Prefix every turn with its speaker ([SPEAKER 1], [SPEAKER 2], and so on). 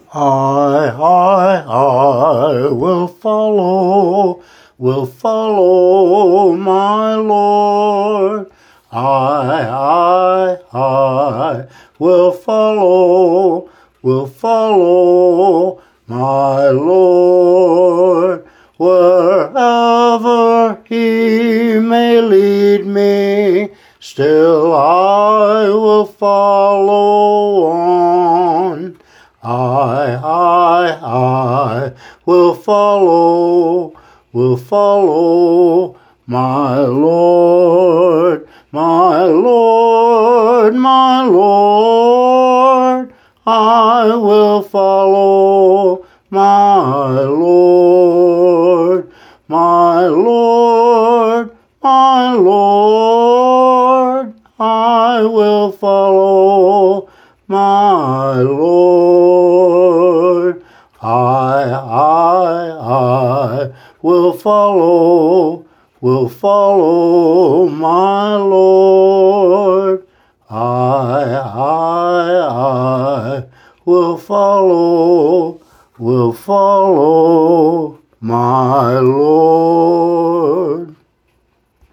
[SPEAKER 1] I will follow my Lord. I will follow my Lord. Wherever he may lead me, still I will follow on. I will follow my Lord, my Lord, my Lord. I will follow my Lord, my Lord, my Lord. I will follow my Lord. I will follow my Lord. I will follow my Lord.